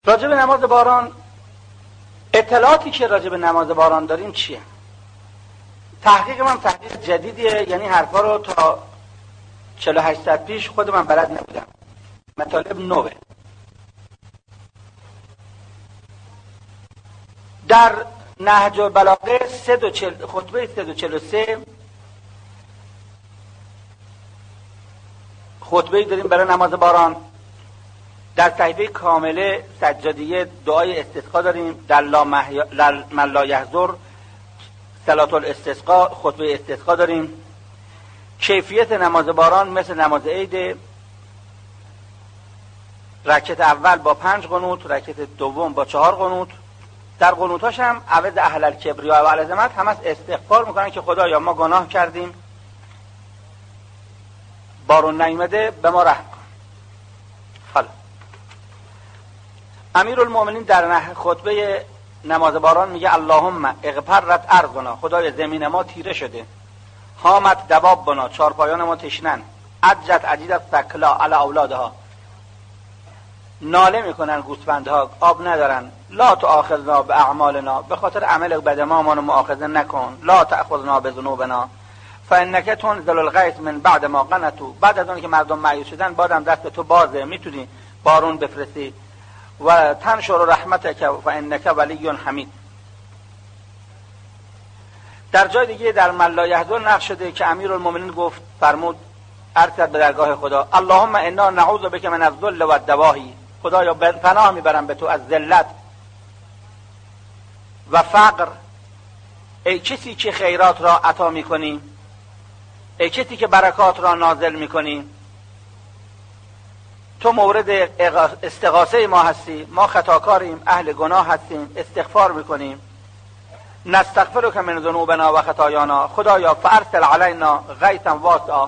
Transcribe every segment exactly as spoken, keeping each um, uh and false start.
راجع به نماز باران اطلاعاتی که راجع به نماز باران داریم چیه؟ تحقیق من تحقیق جدیدیه، یعنی حرفا رو تا چهل و هشت ساعت پیش خود من بلد نبودم، مطالب نوه. در نهج البلاغه خطبه سه و چهل و سه خطبه داریم برای نماز باران. در صحیفه کامله سجادیه دعای استسقا داریم. در من لا یحضر صلات الاستسقا خطبه استسقا داریم. کیفیت نماز باران مثل نماز عید، رکعت اول با پنج قنوت، رکعت دوم با چهار قنوت. در قنوتاش هم عوض اهل الکبریا و العظمت هم از استغفار میکنن که خدایا ما گناه کردیم، بارون نیامده، به ما رحم کن. حالا امیرالمومنین در نه خطبه نماز باران میگه اللهم اغفرت ارضنا، خدای زمین ما تیره شده، هامت دوابنا، چارپایان ما تشنن، عجت عجیدت سکلا علی اولادها، ناله میکنن گوسفندها آب ندارن، لا تؤاخذنا باعمالنا، به خاطر عمل بد ما ما رو مؤاخذه نکن، لا تأخذنا بذنوبنا فانک تنزل الغیث من بعد ما قنطوا، بعد از اون که مردم مایوس شدن بادم دست تو بازه، میتونی بارون بفرستی، و تنشر رحمتک فانک ولی حمید. در جای دیگه در من لا یحضر نقل شده که امیرالمومنین گفت فرمود ارسل به درگاه خدا اللهم انا نعوذ بک من الذل و الدواهی، خدایا پناه میبرم به تو از ذلت و فقر. ای کسی که خیرات را عطا میکنی، ای کسی که برکات را نازل میکنی، تو مورد استغاثه ما هستی، ما خطاکاریم، اهل گناه هستیم، استغفار میکنیم. نستغفرک من ذنوبنا و خطایانا، خدایا فارسل علینا غیثا واسعا.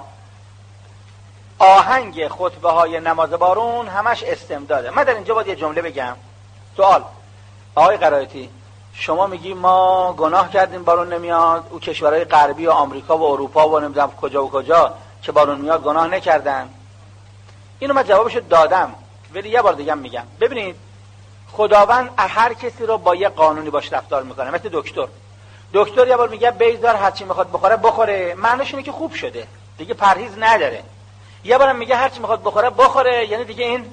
آهنگ خطبه های نماز بارون همش استمداده. من در اینجا باید یه جمله بگم. سوال آقای قرائتی، شما میگی ما گناه کردیم بارون نمیاد، او کشورهای غربی و آمریکا و اروپا و نمیدونم کجا و کجا که بارون میاد گناه نکردن. اینو من جوابشو دادم، ولی یه بار دیگه میگم. ببینید خداوند هر کسی رو با یه قانونی باش رفتار میکنه. مثل دکتر دکتر یه بار میگه بیزار هر چی میخواد بخوره بخوره، معنیش اینه که خوب شده دیگه، پرهیز نداره. یه بارم میگه هر چی میخواد بخوره بخوره، یعنی دیگه این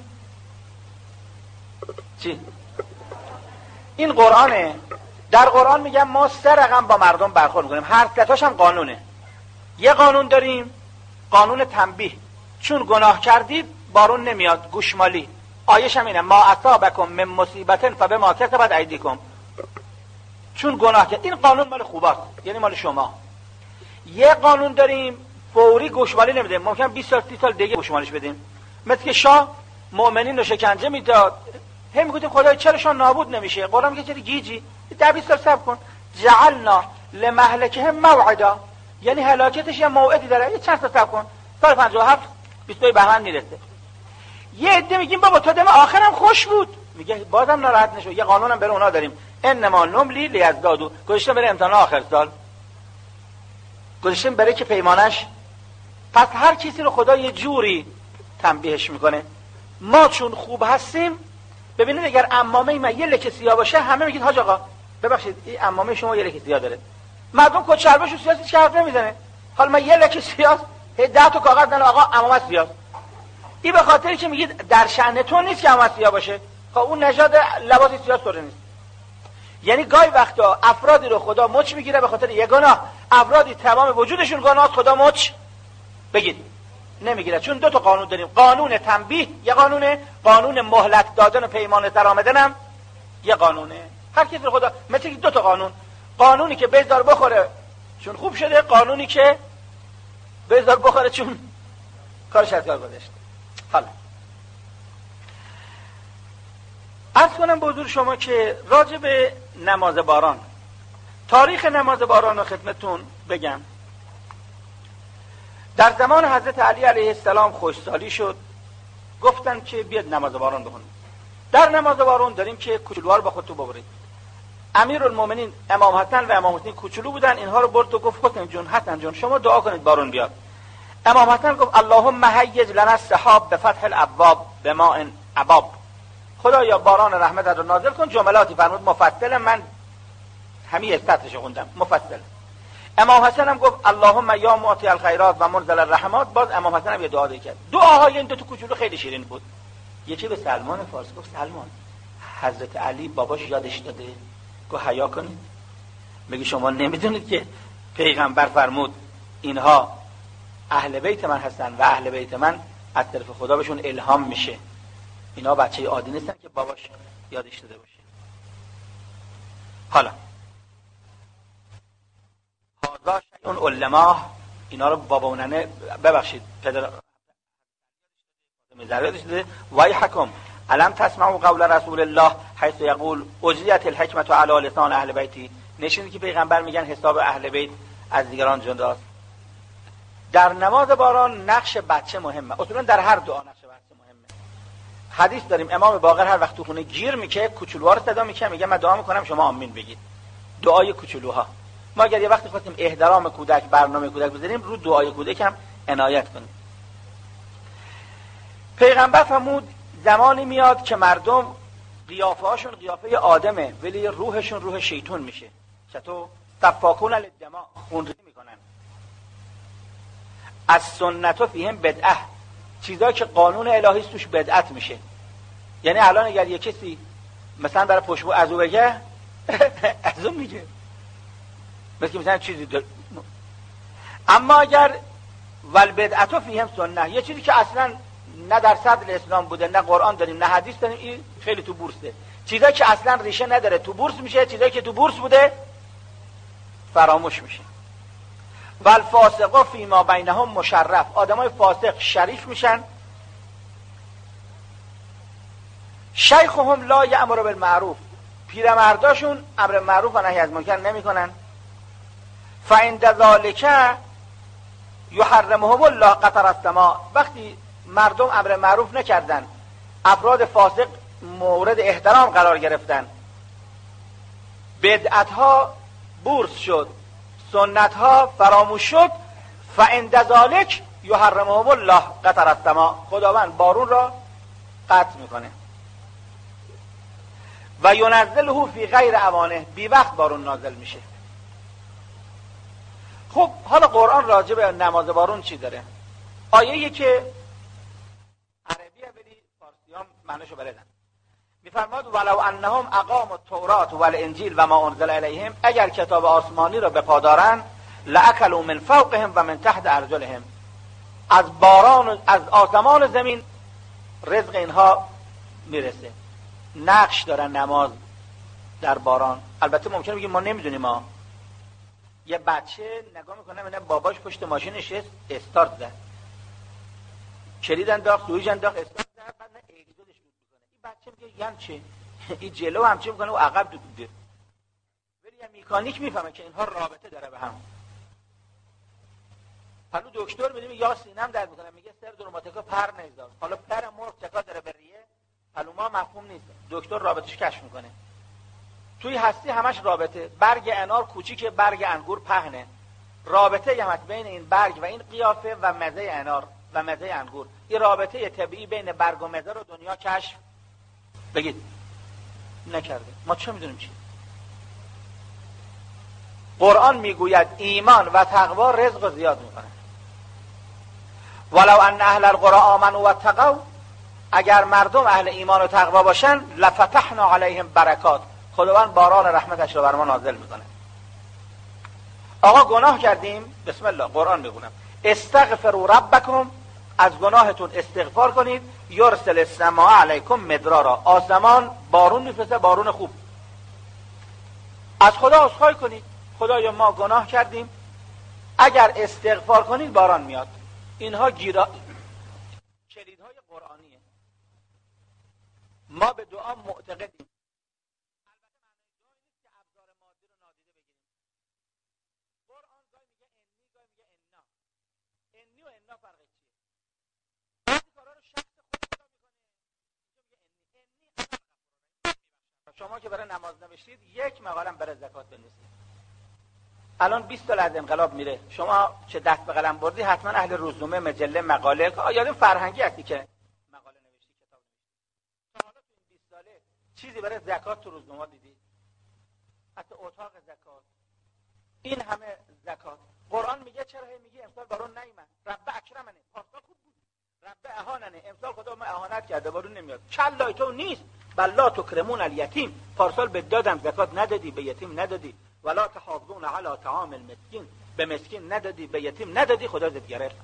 چی؟ این قرآنه. در قرآن میگم ما سه رقم با مردم برخورد میکنیم، هر سه تاش هم قانونه. یه قانون داریم، قانون تنبیه، چون گناه کردید بارون نمیاد، گوشمالی. آیش هم اینه ما اصابکم من مصیبت فبما کسبت ایدیکم، چون گناه کرد. این قانون مال خوباست، یعنی مال شما. یه قانون داریم فوری گوشمالی نمیده، ممکن بیست سال سی سال دیگه گوشمالیش بدیم. مثل که شاه مؤمنین رو شکنجه میداد، هم میگفتیم خدای چرا شاه نابود نمیشه؟ قرآن میگه چرا گیجی ده بیست سال صبر کن. جعلنا لمهلکهم موعدا، یعنی هلاکتش یه موعدی داره، یه چند سال صبر کن، سال پنجاه و هفت بیست و دو بهمن میرسه. یه عده میگیم بابا تا دم آخرم خوش بود، میگه بازم ناراحت نشو. یه قانونم برای اونا داریم، انما نملی لیزدادوا، گذاشتیم برای امتحان آخر سال، گذاشتیم برای که پیمانش. پس هر کسی رو خدا یه جوری تنبیهش میکنه. ما چون خوب هستیم، ببینید اگر عمامه من یه لکه سیاه باشه همه میگید حاج آقا ببخشید این عمامه شما یه لکه سیاه داره، مردم کچلباش و سیاسی چه حرف نمیزنه. حالا من یه لکه سیاه ده تا کاغذ دادن آقا عمامه سیاه، این به خاطری که میگید در شأن تو نیست که عمامه سیاه باشه. خب اون نژاد لباس سیاه سره نیست. یعنی گاهی وقتا افرادی رو خدا مچ میگیره به خاطر یه گناه، افرادی تمام وجودشون گناه، خدا مچ بگید نمیگیره. چون دو تا قانون داریم، قانون تنبیه یه قانونه، قانون مهلت دادن و پیمان در آمدنم یه قانونه. هر کسی رو خدا مثل دو تا قانون، قانونی که بذار بخوره چون خوب شده، قانونی که بذار بخوره چون کارش از کار گذشته. حالا عرض کنم به حضور شما که راجع به نماز باران، تاریخ نماز باران رو خدمتون بگم. در زمان حضرت علی علیه السلام خوشسالی شد، گفتن که بیاد نماز باران بخونید. در نماز باران داریم که کوچولوها رو با خودتون ببرید. امیرالمومنین امام حسن و امام حسین کوچولو بودن، اینها رو برد و گفت حسین جون حسن جون شما دعا کنید بارون بیاد. امام حسن گفت اللهم هیج لنا السحاب بفتح الابواب بماء عباب، خدایا باران رحمتت رو نازل کن. جملاتی فرمود مفصل، من همین استاتش خوندم مفصل. امام حسن هم گفت اللهم یا معطی الخیرات و منزل الرحمات. باز امام حسن هم یه دعا کرد. دعاهای این دو تا کوچولو خیلی شیرین بود. یکی به سلمان فارسی گفت سلمان حضرت علی باباش یادش داده، گفت حیا کنید. میگه شما نمیدونید که پیغمبر فرمود اینها اهل بیت من هستن و اهل بیت من از طرف خدا بهشون الهام میشه، اینا بچه عادی نیستن که باباش یادش داده باشه. حالا هذا شیء علماه، اینا رو بابا و ننه ببخشید پدر میذاره شده. ویحکم الم تسمعوا قول رسول الله حيث یقول اجریت الحکمت علی لسان اهل بیتی. نشینی که پیغمبر میگن حساب اهل بیت از دیگران جداست. در نماز باران نقش بچه مهمه، اصولا در هر دعا نقش بچه مهمه. حدیث داریم امام باقر هر وقت تو خونه گیر میکه کوچولوها رو صدا میکنه، میگه من دعا میکنم شما آمین بگید. دعای کوچولوها. ما اگر یه وقتی خواستیم احترام کودک، برنامه کودک بذاریم، رو دعای کودک هم عنایت کنیم. پیغمبر فرمود زمانی میاد که مردم قیافه هاشون قیافه آدمه ولی روحشون روح شیطان میشه. چطور؟ تفاکون للدماء، خونریزی میکنن. از سنت فیهم بدعه، چیزایی که قانون الهی توش بدعت میشه. یعنی الان اگر یه کسی مثلا برای پشتبو ازو بگه ازو میگه، مثل مثلا چیزی در... اما اگر والبدعت فیهم سنت، یه چیزی که اصلا نه در صدر اسلام بوده، نه قرآن داریم نه حدیث داریم، این خیلی تو بورسه. چیزایی که اصلا ریشه نداره تو بورس میشه، چیزایی که تو بورس بوده فراموش میشه. والفاسقا فیما بینهم مشرف، آدمای فاسق شریف میشن. شیخهم لا یأمر بالمعروف، پیرمرداشون امر معروف و نهی از منکر نمیکنن. فعند ذالک یحرمهم الله قطر السماء، وقتی مردم امر معروف نکردن، افراد فاسق مورد احترام قرار گرفتن، بدعت ها بورس شد، سنت ها فراموش شد، فعند ذالک یحرمهم الله قطر السماء، خداوند بارون را قطع میکنه. و ینزله فی غیر اوانه، بی وقت بارون نازل میشه. خب حالا قرآن راجع به نماز بارون چی داره؟ آیه‌ای که عربیه ولی فارسیان معنیشو بلدن. میفرماد ولو انهم اقاموا التوراة والانجیل و ما انزل الیهم، اگر کتاب آسمانی را بپادارن لاکلوا من فوقهم و من تحت ارجلهم، از باران از آسمان و زمین رزق اینها میرسه. نقش داره نماز در باران. البته ممکنه بگیم ما نمیدونیم. ما یه بچه نگاه میکنه میبینه باباش پشت ماشین نشست استارت زد، کلید انداخت، سوئیچ انداخت، استارت زد، بعد نه اگزوزش میکنه. این بچه میگه یعنی چه؟ این جلو هم چه میکنه و عقب دوده. ولی یه مکانیک میفهمه که اینها رابطه داره به هم. حالا دکتر میگه یا سینم درد میکنه، میگه سر دروماتیکا پر نمیذار. حالا پر مرغ چکا داره بریه، معلومه مفهوم نیست. دکتر رابطش کشف میکنه. توی هستی همش رابطه. برگ انار کوچیکه، برگ انگور پهنه. رابطه یه هست بین این برگ و این قیافه و مزه انار و مزه انگور. این رابطه طبیعی بین برگ و مزه رو دنیا کشف بگید نکرده. ما چه میدونیم چی؟ قرآن میگوید ایمان و تقوا رزق رو زیاد میکنه. ولو ان اهل القرى آمنوا واتقوا، اگر مردم اهل ایمان و تقوا باشن لفتحنا علیهم برکات، خداوند باران رحمتش رو بر ما نازل میکنه. آقا گناه کردیم، بسم الله قرآن میگونم استغفروا ربکم، از گناهتون استغفار کنید، یرسل السماء علیکم مدرارا، آسمان بارون میفرسته، بارون خوب. از خدا عذرخواهی کنید، خدایا ما گناه کردیم، اگر استغفار کنید باران میاد. اینها گیرا کلیدهای قرآنیه. ما به دعا معتقدیم. شما که برای نماز نوشتید یک مقالم برای زکات بنویسید. الان بیست سال از انقلاب میره، شما چه دست به قلم بردی حتما اهل روزنامه، مجله، مقاله، یادم فرهنگی هستی که مقاله نوشتی، کتاب نوشتی. تا حالا تو این بیست سال چیزی برای زکات تو روزنامه دیدی؟ حتی اتاق زکات، این همه زکات. قرآن میگه چرا هی میگه امسال بارون نیامد؟ رب اکرمنه، پارسال خوب بود. رب اهاننه، امسال خدا ما اهانت کرده بارون نمیاد. کلای تو نیست، بلا تکرمون الیتیم، پارسال به دادم زکات ندادی، به یتیم ندادی. ولا تحاضون علی طعام المسکین، به مسکین ندادی، به یتیم ندادی، خدا زد گرفت.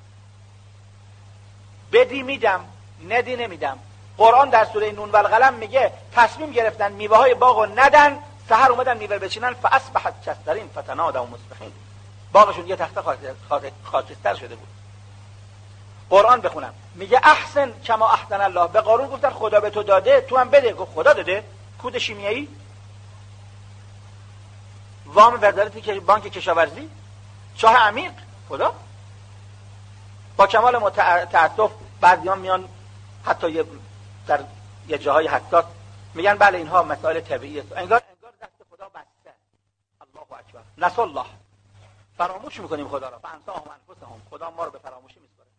بدی میدم، ندی نمیدم. قرآن در سوره نون و القلم میگه تصمیم گرفتن میوه های باغو ندن، سحر اومدن میوه بچینن، فاصبحت کالصریم فتنادوا مصبحین، باغشون یه تخته خاکستر شده بود. قرآن بخونم میگه احسن کما احسن الله، به قارون گفتن خدا به تو داده تو هم بده، گفت خدا داده؟ کود شیمیایی، وام وزارت بانک کشاورزی، چاه عمیق، خدا. با کمال تأسف بعضیان میان حتی یه در یه جاهای حساس میگن بله اینها مسائل طبیعی است، انگار انگار دست خدا بسته. الله اکبر، نسوا الله، فراموش میکنیم خدا را، فانساهم انفسهم، خدا ما رو به فراموشی میسپاره.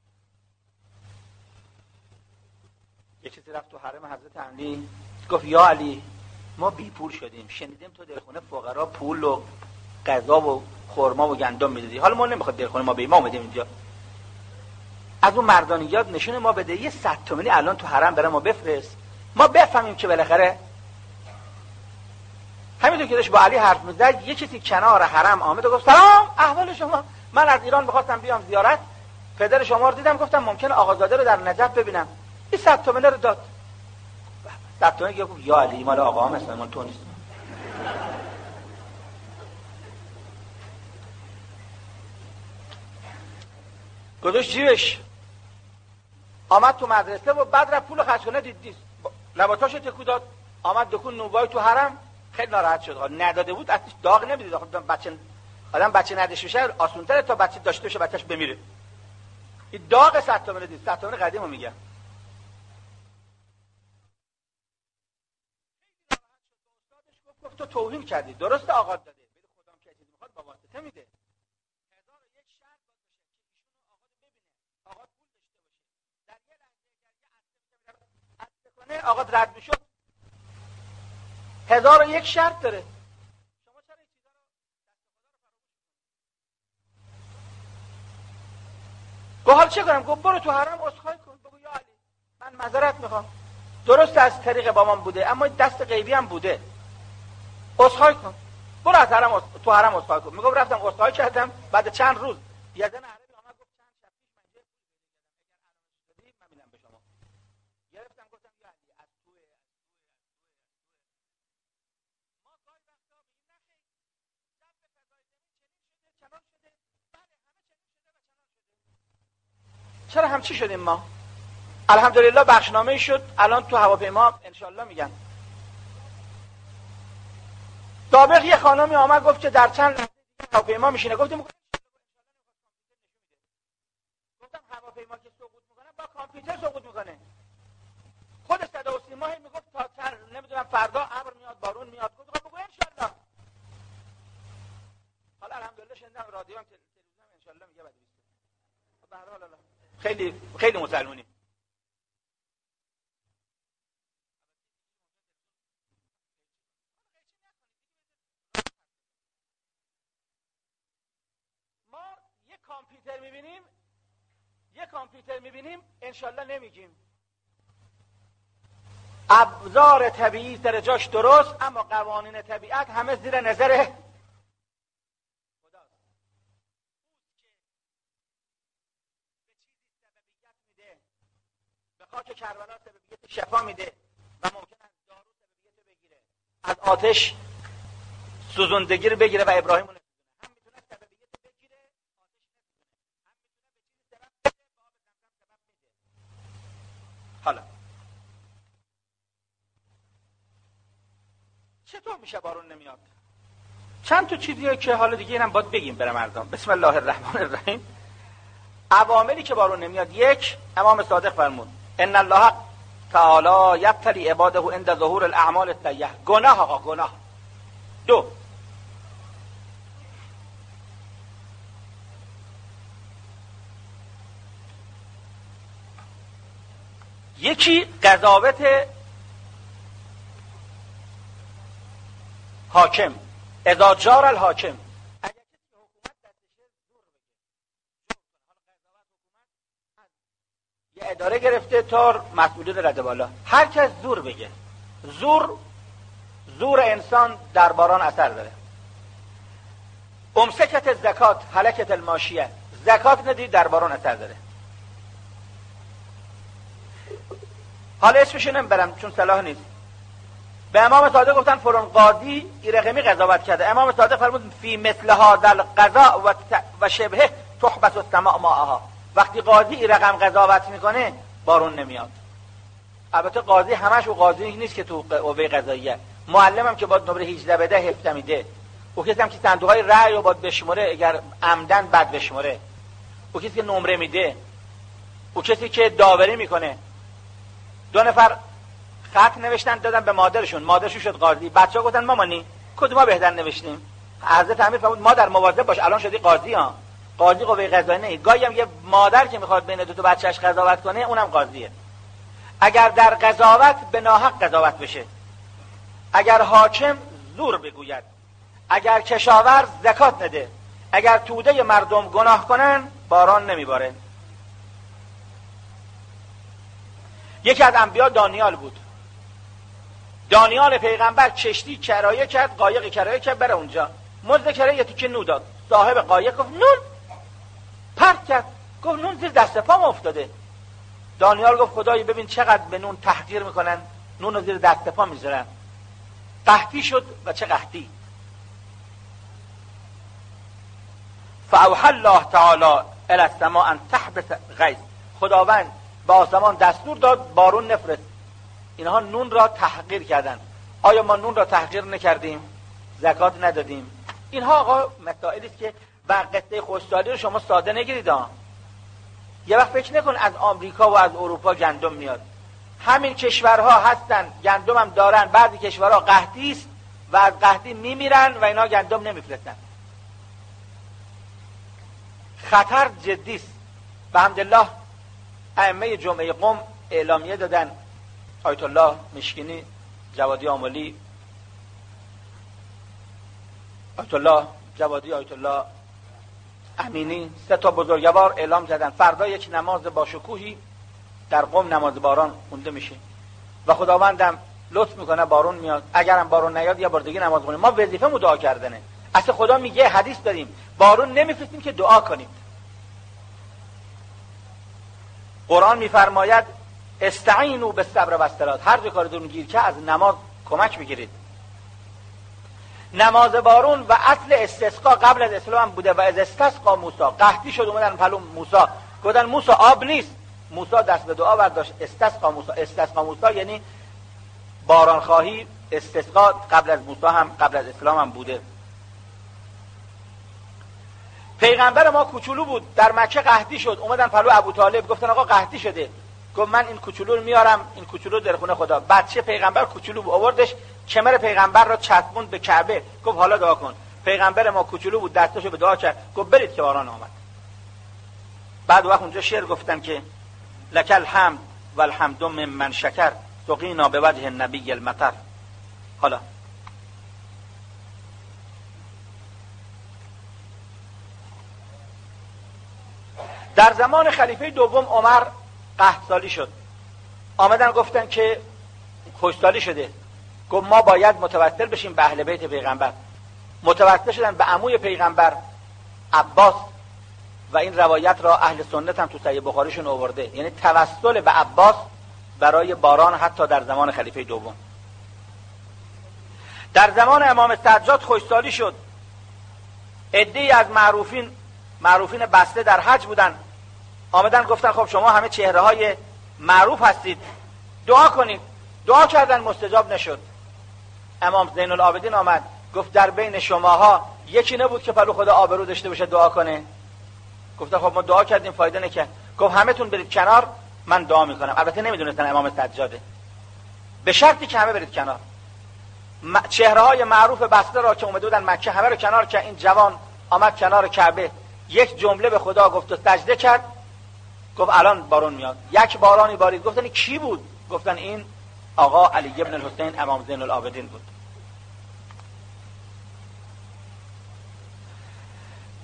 یه چیزی رفت تو حرم حضرت علی، گفت یا علی ما بی پول شدیم، شنیدیم تو در خونه فقرا پول و غذا و خرما و گندم میدادی، حالا ما نمیخواد در خونه ما به ما اومدیم اینجا، از اون مردانیات نشون ما بده، یه صد تومانی الان تو حرم برای ما بفرست، ما بفهمیم که بالاخره. همینطور که داشت با علی حرف میزد یه کسی کنار حرم آمد و گفت سلام احوال شما، من از ایران میخواستم بیام زیارت، پدر شما رو دیدم، گفتم ممکنه آقازاده رو در نجف ببینم، این صد تومانی رو داد. صد تومانی گفت یا علی مال آقا هم هستن، مال تو نیست. گذاشت جیبش، آمد تو مدرسه و بعد رفت پول خرج کنه، دید نیست، لباتاشو تکو داد، آمد دکون نوبای تو حرم، خیلی ناراحت شد. نداده بود اصلا داغ نمیدید، آخه بچه آدم بچه نداشته باشه آسان‌تره تا بچه داشته باشه بچه‌ش بمیره. این داغ صد تومانی دید، صد تومانی قدیمو میگم. گفت تو توهین کردی، درسته آقا داده، ولی خدا هم که چیزی میخواد با واسطه میده. هزار و یک شرط باشه که ایشونو آقا ببینه، آقا پول داشته باشه، در یه لحظه اگر یه عطسه کنه آقا رد میشد. هزار و یک شرط داره. شما چرا این چیزا رو دست خدا رو فراموش می‌کنید؟ گفت حال چه کنم؟ گفت برو تو حرم عذرخواهی کن، بگو یا علی من معذرت میخوام، درست از طریق با من بوده اما دست غیبی هم بوده، عذرخواهی کن، برو از حرم تو حرم عذرخواهی کن. میگم رفتم عذرخواهی کردم، بعد چند روز یه زن عربی اومد گفت چند شب پیش من جه پول من میدم به شما. گرفتم گفتم یا علی از تو ما گاهی وقتا میگیم نخیر جنب فضای زمین چنین شده چنان شده، بله همه چنین شده و چنان شده. چرا همچی شدیم ما؟ الحمدلله بخشنامه شد، الان تو هواپیما انشالله میگن. سابق یه خانمی آمد گفت که در چند لحظه دیگه هواپیما میشینه، گفتم گفتم هواپیما که سقوط میکنه با کامپیوتر سقوط میکنه. خود صدا و سیما میگفت تا چند نمیدونم فردا ابر میاد بارون میاد، گفتم بگو انشالله. حالا الحمدلله شنیدم رادیو هم تلویزیون هم انشالله میگه بعد بیست. به هر حال خیلی خیلی مسلمونیم. کامپیوتر میبینیم یه کامپیوتر میبینیم انشالله نمیگیم. ابزار طبیعی سر جاش درست، اما قوانین طبیعت همه زیر نظر خداست. به چیزی سببیت میده، به خاک کربلا سببیت شفا میده و ممکن است دارو سببیت بگیره، از آتش سوزندگی رو بگیره و ابراهیم هم میتونه سببیت بگیره، حالا چطور میشه بارون نمیاد؟ چند تا چیزیه که حالا دیگه اینم باید بگیم برای مردم. بسم الله الرحمن الرحیم. عواملی که بارون نمیاد، یک، امام صادق فرمود ان الله تعالی یبتلی عباده عند ظهور الاعمال السیئه، گناه آقا گناه. دو، یکی قضاوت حاکم اذا جار الحاکم، اگر کسی حکومت دستشه زور بگه، یه اداره گرفته تا مسئولیت رده بالا، هر کس زور بگه. زور زور انسان در باران اثر داره. امسکت زکات هلکت الماشیه، زکات ندید در باران اثر داره. حالا اسمشو نمیبرم چون صلاح نیست. به امام صادق گفتن فلان قاضی این رقمی قضاوت کرده، امام صادق فرمود فی مثل هذا القضاء و, و شبهه تحبس السماء ماءها، وقتی قاضی این رقم قضاوت میکنه بارون نمیاد. البته قاضی همش و قاضی نیست که تو قوه قضاییه، معلمم که باید نمره هجده بده هفته میده، او کسی هم که صندوقهای رأی رو باید بشمره اگر عمدن بد بشمره، او کسی که نمره میده، او کسی که داوری میکنه. دو نفر خط نوشتن دادن به مادرشون، مادرشون شد قاضی، بچه‌ها گفتن مامانی کدوم ما بهتر نوشتیم؟ عرض تعمیر فرمود مادر مواظب باش الان شدی قاضی ها، قاضی قوه قضاییه نه. گاهی هم یه مادر که میخواد بین دو تا بچه‌اش قضاوت کنه اونم قاضیه. اگر در قضاوت به ناحق قضاوت بشه، اگر حاکم زور بگوید، اگر کشاورز زکات نده، اگر توده مردم گناه کنن باران نمیباره. یکی از انبیا دانیال بود. دانیال پیغمبر کشتی کرایه کرد، قایق کرایه کرد بره اونجا، مزد کرایه تیکه نون داد. صاحب قایق گفت نون، پرت کرد، گفت نون زیر دست پام افتاده. دانیال گفت خدایی ببین چقدر به نون تحقیر میکنن، نون رو زیر دست پا میذارن. قحطی شد و چه قحطی. فاوحى الله تعالی الی السماء ان تحبس غیث، خداوند به آسمان دستور داد بارون نفرست. اینها نون را تحقیر کردن. آیا ما نون را تحقیر نکردیم؟ زکات ندادیم؟ اینها آقا مسائلی است که و قصه خوشحالی رو شما ساده نگیرید ها. یه وقت فکر نکن از آمریکا و از اروپا گندم میاد. همین کشورها هستن گندم هم دارن، بعضی کشورها قحطی است و از قحطی میمیرن و اینا گندم نمیفرستن. خطر جدی است. بحمدالله ائمه جمعه قم اعلامیه دادن، آیت الله مشکینی، جوادی آملی، آیت الله جوادی، آیت الله امینی، سه تا بزرگوار اعلام زدن فردا یک نماز باشکوهی در قم نماز باران خونده میشه و خداوندم لطف میکنه بارون میاد. اگرم بارون نیاد یه بار دیگه نماز بخونیم. ما وظیفه‌مون دعا کردنه. اصلا خدا میگه حدیث داریم بارون نمیفرستیم که دعا کنیم. قرآن میفرماید استعینوا بالصبر والصلاة، هر جا کارتون گیر که از نماز کمک بگیرید. نماز بارون و اصل استسقا قبل از اسلام بوده و از استسقا موسی، قحطی شد اومدن پلو موسی گفتن موسی آب نیست، موسی دست به دعا برداشت استسقا موسی. استسقا موسی یعنی باران خواهی. استسقا قبل از موسی هم قبل از اسلام هم بوده. پیغمبر ما کوچولو بود، در مکه قحطی شد، اومدن پلو ابو طالب گفتن آقا قحطی شده، گفت من این کوچولو رو میارم، این کوچولو در خونه خدا. بچه پیغمبر کوچولو بود، آوردش کمر پیغمبر را چسبوند به کعبه، گفت حالا دعا کن. پیغمبر ما کوچولو بود، دستاشو به دعا کرد، گفت برید که باران آمد. بعد وقت اونجا شعر گفتن که لک الحمد والحمد ممن شکر سقینا به وجه النبی المطر. حالا در زمان خلیفه دوم عمر قحطسالی شد. آمدن گفتن که خوشسالی شده، گفت ما باید متوسل بشیم به اهل بیت پیغمبر. متوسل شدن به عموی پیغمبر عباس و این روایت را اهل سنت هم تو صحیح بخاریشون آورده، یعنی توسل به عباس برای باران حتی در زمان خلیفه دوم. در زمان امام سجاد خوشسالی شد. عده‌ای از معروفین معروفین بسته در حج بودن، آمدن گفتن خب شما همه چهره های معروف هستید، دعا کنید. دعا کردن مستجاب نشد. امام زین العابدین آمد گفت در بین شماها یکی نبود که پلو خدا آبرو داشته باشه دعا کنه؟ گفتن خب ما دعا کردیم فایده نکرد. گفت همتون برید کنار، من دعا میکنم. البته نمیدونستن امام سجاده، به شرطی که همه برید کنار. چهره های معروف بسته را که اومده بودن مکه همه رو کنار که این جوان آمد کنار کعبه، یک جمله به خدا گفت و سجده کرد، گفت الان بارون میاد. یک بارانی بارید. گفتن کی بود؟ گفتن این آقا علی ابن الحسین امام زین العابدین بود.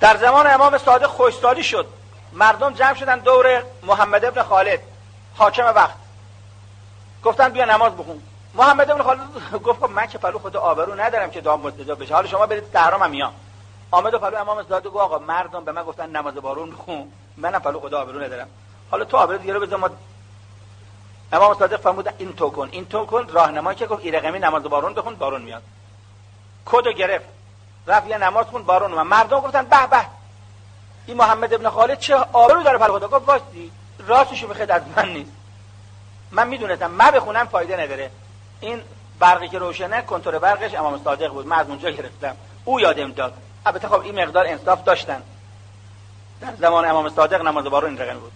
در زمان امام صادق خشکسالی شد، مردم جمع شدن دور محمد ابن خالد حاکم وقت، گفتن بیا نماز بخون. محمد ابن خالد گفت خب من که پلو خدا آبرو ندارم که دعا مستجاب بشه، حالا شما برید تهران من میام. آمد و پلو امام صادق گفت آقا مردم به من گفتن نماز بارون بخون، منم پلو خدا آبرو ندارم، حالا تو آبرو دیگه رو بذار ما. امام صادق فرمود این تو کن این تو کن، راهنمایی که گفت این رقمی نماز بارون بخون بارون میاد. کدو گرفت رفت یه نماز خون بارون اومد. مردم گفتن به به این محمد ابن خالد چه آبرو داره پلو خدا. گفت واستی راستشو بخید از من نیست، من میدونستم من بخونم فایده نداره. این برقی که روشنه کنتور برقش امام صادق بود، من از اونجا گرفتم، او یادم داد. البته خب این مقدار انصاف داشتن، در زمان امام صادق نماز بارون این رقم بود.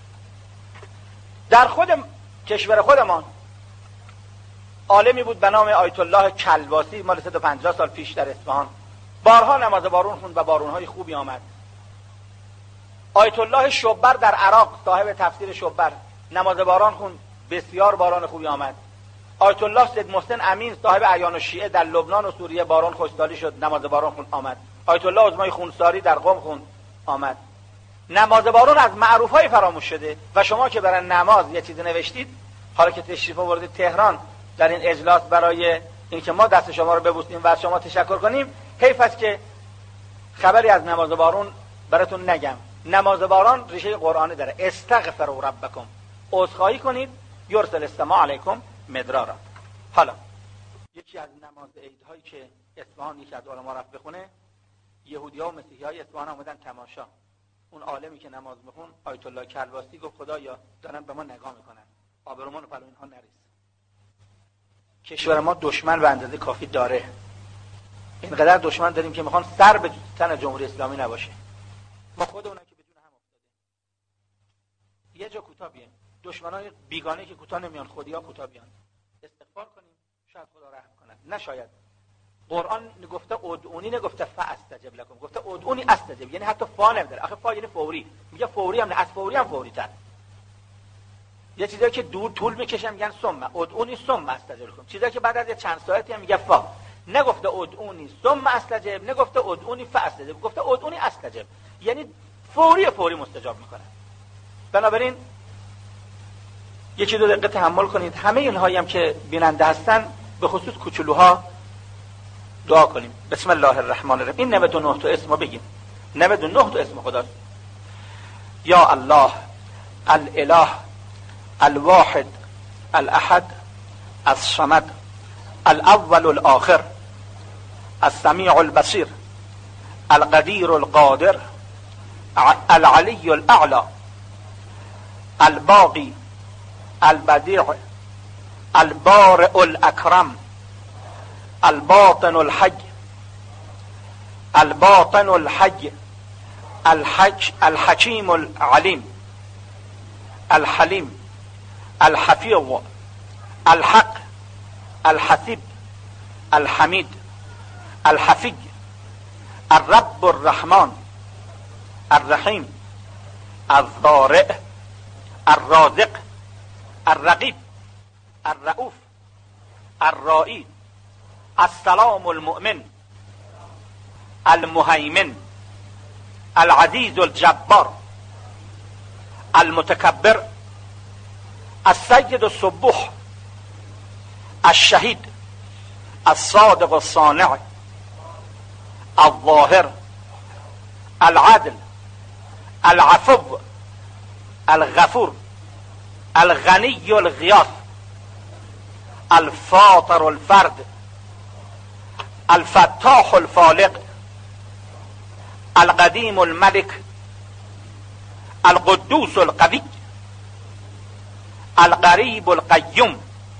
در خود کشور خودمان عالمی بود به نام آیت الله کلباسی، مال صد و پنجاه سال پیش در اصفهان، بارها نماز بارون خوند و بارونهای خوبی آمد. آیت الله شبر در عراق، صاحب تفسیر شبر، نماز باران خوند، بسیار باران خوبی آمد. آیت الله سید محسن امین صاحب اعیان الشیعه در لبنان و سوریه باران خشکسالی شد، نماز باران خوند آمد. آیت الله عظمای خونساری در قم خوند آمد. نماز بارون از معروفای فراموش شده و شما که برای نماز یه چیزی نوشتید، حالا که تشریف آوردید تهران در این اجلاس برای اینکه ما دست شما رو ببوسیم و از شما تشکر کنیم، حیف است که خبری از نماز بارون براتون نگم. نماز باران ریشه قرآنی داره، استغفروا ربکم، عذرخواهی کنید، یرسل السماء علیکم مدرارا. حالا یکی از نماز عیدهایی که اصفهان یکی از علما رفت بخونه، یهودی‌ها و مسیحی‌های اصفهان اومدن تماشا. اون عالمی که نماز میخون آیت الله کلباسی گفت خدایا دارن به ما نگاه میکنن، آبرومون رو پلو اینها نریز. کشور ما دشمن به اندازه کافی داره، اینقدر دشمن داریم که میخوان سر به تن جمهوری اسلامی نباشه. ما خودمون که بدون هم افتاده. یه جا کوتاه بیایم، دشمنای بیگانه که کوتاه نمیان، خودیا کوتاه بیان. استغفار کنیم شاید خدا رحم کنه، نه شاید. قرآن گفته ادعونی، نگفته فاستجب لكم، گفته ادعونی استجب، یعنی حتی فا نمیداره. آخه فا یعنی فوری، میگه فوری هم نه، از فوری هم فوری تر. یه چیزایی که دور طول میکشن میگن ثم ادعونی ثم استجب لكم، چیزایی که بعد از چند ساعتی هم میگه فا. نگفته ادعونی ثم استجب، نگفته ادعونی فاستجب، گفته ادعونی استجب، یعنی فوری فوری مستجاب میکنه. بنابراین یکی دو دقیقه تحمل کنید. همه اینهایی هم که بیننده هستن، به خصوص کوچولوها، دعا کنیم. بسم الله الرحمن الرحیم. این نود و نه تا اسم رو بگیم. نود و نه تا اسم خداست. یا الله، الاله، الواحد، الاحد، الصمد، الاول الاخر، السمیع البصیر، القدیر القادر، العلی الاعلی، الباقی، البدیع، البارئ الاکرم، الباطن الحج، الباطن الحج، الحج الحكيم العليم، الحليم، الحفيظ، الحق، الحسيب، الحميد، الحفي، الرب الرحمن، الرحيم، الضارع، الرازق، الرقيب، الرؤوف، الرائي، السلام المؤمن، المهيمن، العزيز الجبار، المتكبر، السيد السبوح، الشهيد، الصادق الصانع، الظاهر، العدل، العفو، الغفور، الغني الغياث، الفاطر الفرد، الفتاح الفالق، القديم الملك، القدوس القوي، القريب القيوم،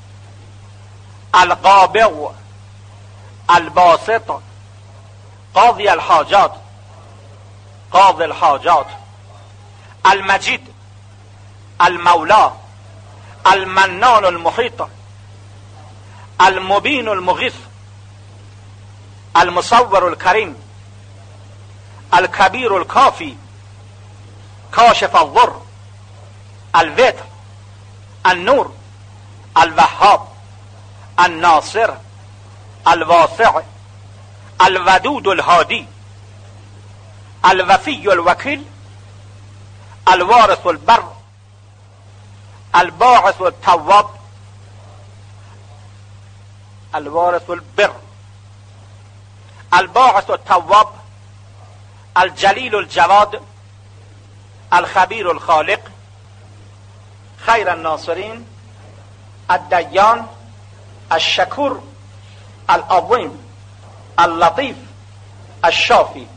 القابض، الباسط، قاضي الحاجات، قاضي الحاجات، المجيد، المولى، المنان المحيط، المبين المغيث، المصور الكريم، الكبير الكافي، كاشف الضر، الوتر، النور، الوهاب، الناصر، الواسع، الودود الهادي، الوفی الوکیل، الوارث البر، الباعث التواب، الوارث البر، الباعث التواب، الجلیل الجواد، الخبیر الخالق، خیر الناصرین، الدیان، الشکور، العظیم، اللطیف، الشافی.